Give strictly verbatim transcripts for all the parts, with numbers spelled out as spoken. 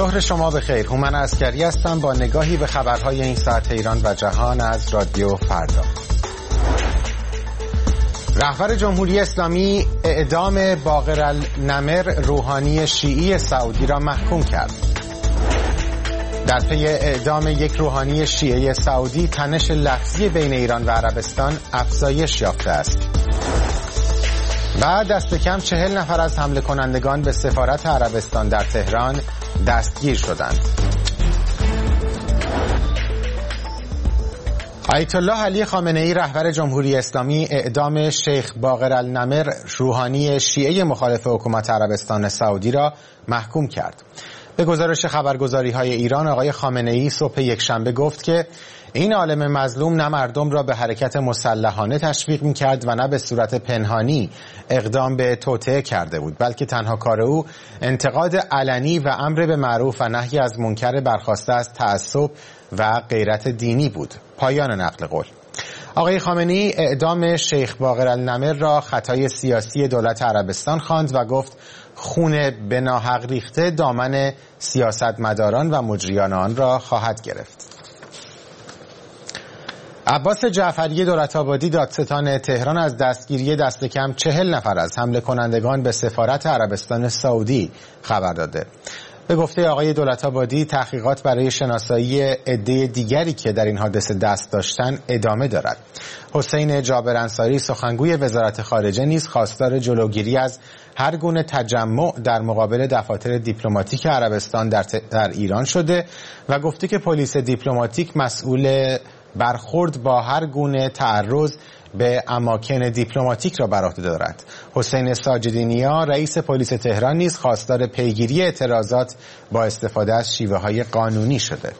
ظهر شما بخیر. هومن عسکری هستم با نگاهی به خبرهای این ساعت ایران و جهان از رادیو فردا. رهبر جمهوری اسلامی اعدام باقر النمر روحانی شیعی سعودی را محکوم کرد. در پی اعدام یک روحانی شیعی سعودی تنش لفظی بین ایران و عربستان افزایش یافته است. و دست کم چهل نفر از حمله کنندگان به سفارت عربستان در تهران دستگیر شدند. آیت الله علی خامنه ای رهبر جمهوری اسلامی اعدام شیخ باقر النمر روحانی شیعه مخالف حکومت عربستان سعودی را محکوم کرد. به گزارش خبرگزاری‌های ایران آقای خامنه ای صبح یکشنبه گفت که این عالم مظلوم نه مردم را به حرکت مسلحانه تشویق می‌کرد و نه به صورت پنهانی اقدام به توطئه کرده بود، بلکه تنها کار او انتقاد علنی و امر به معروف و نهی از منکر برخاسته از تعصب و غیرت دینی بود. پایان نقل قول. آقای خامنه‌ای اعدام شیخ باقر النمر را خطای سیاسی دولت عربستان خواند و گفت خون به ناحق ریخته دامن سیاستمداران و مجریان آن را خواهد گرفت. عباس جعفری دولت‌آبادی دادستان تهران از دستگیری دست کم چهل نفر از حمله کنندگان به سفارت عربستان سعودی خبر داده. به گفته آقای دولت‌آبادی تحقیقات برای شناسایی عده دیگری که در این حادثه دست داشتن ادامه دارد. حسین جابر انصاری سخنگوی وزارت خارجه نیز خواستار جلوگیری از هر گونه تجمع در مقابل دفاتر دیپلماتیک عربستان در, در ایران شده و گفته که پلیس دیپلماتیک مسئول برخورد با هر گونه تعرض به اماکن دیپلماتیک را بر عهده دارد. حسین ساجدی نیا رئیس پلیس تهران نیز خواستار پیگیری اعتراضات با استفاده از شیوه‌های قانونی شده.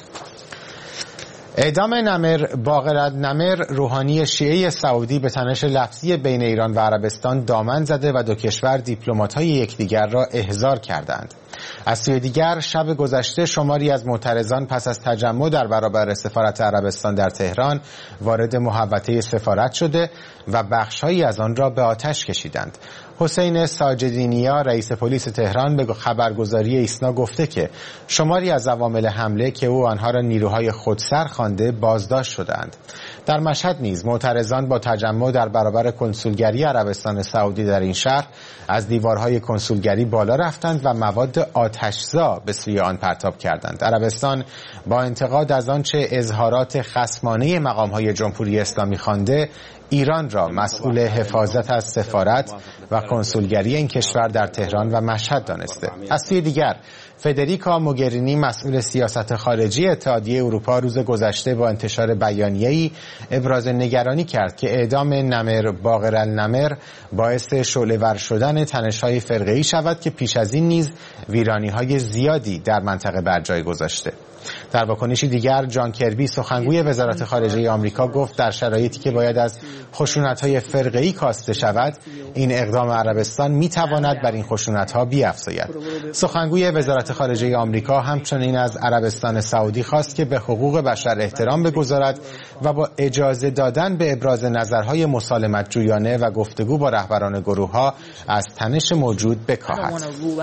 اعدام نمر باقر النمر روحانی شیعه سعودی به تنش لفظی بین ایران و عربستان دامن زده و دو کشور دیپلمات‌های یکدیگر را احضار کردند. از سوی دیگر شب گذشته شماری از معترضان پس از تجمع در برابر سفارت عربستان در تهران وارد محوطه سفارت شده و بخش‌هایی از آن را به آتش کشیدند. حسین ساجدی نیا رئیس پلیس تهران به خبرگزاری ایسنا گفته که شماری از عوامل حمله که او آنها را نیروهای خودسر خوانده بازداشت شدند. در مشهد نیز معترضان با تجمع در برابر کنسولگری عربستان سعودی در این شهر از دیوارهای کنسولگری بالا رفتند و مواد آتشزا به سوی آن پرتاب کردند. عربستان با انتقاد از آنچه اظهارات خصمانه مقام‌های جمهوری اسلامی خوانده ایران را مسئول حفاظت از سفارت و کنسولگری این کشور در تهران و مشهد دانسته. از سوی دیگر فدریکا موگرینی مسئول سیاست خارجی اتحادیه اروپا روز گذشته با انتشار بیانیه‌ای ابراز نگرانی کرد که اعدام نمر باقر النمر باعث شعله‌ور شدن تنش‌های فرقه‌ای شود که پیش از این نیز ویرانی‌های زیادی در منطقه بر جای گذاشته. در واکنشی دیگر جان کربی سخنگوی وزارت خارجه آمریکا گفت در شرایطی که باید از خشونت‌های فرقه‌ای کاسته شود این اقدام عربستان می‌تواند بر این خشونت‌ها بیفزاید. سخنگوی وزارت خارجه آمریکا همچنین از عربستان سعودی خواست که به حقوق بشر احترام بگذارد و با اجازه دادن به ابراز نظرهای مسالمت جویانه و گفتگو با رهبران گروه‌ها از تنش موجود بکاهد.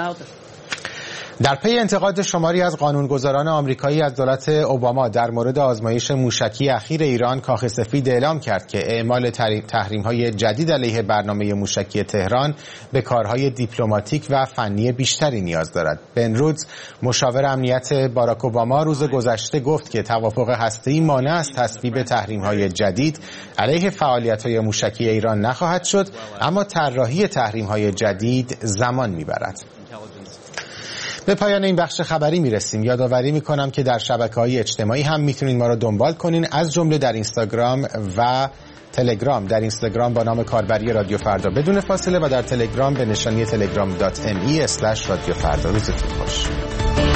در پی انتقاد شماری از قانونگذاران آمریکایی از دولت اوباما در مورد آزمایش موشکی اخیر ایران، کاخ سفید اعلام کرد که اعمال تحریم‌های جدید علیه برنامه موشکی تهران به کارهای دیپلماتیک و فنی بیشتری نیاز دارد. بن رودز مشاور امنیت باراک اوباما روز گذشته گفت که توافق هسته‌ای مانع از تصویب تحریم‌های جدید علیه فعالیت‌های موشکی ایران نخواهد شد، اما طراحی تحریم‌های جدید زمان می‌برد. به پایان این بخش خبری میرسیم. یادآوری میکنم که در شبکه‌های اجتماعی هم میتونید ما را دنبال کنین، از جمله در اینستاگرام و تلگرام. در اینستاگرام با نام کاربری رادیو فردا بدون فاصله و در تلگرام به نشانی تلگرام دات ام ای اسلش رادیو فردا. روزتون خوش.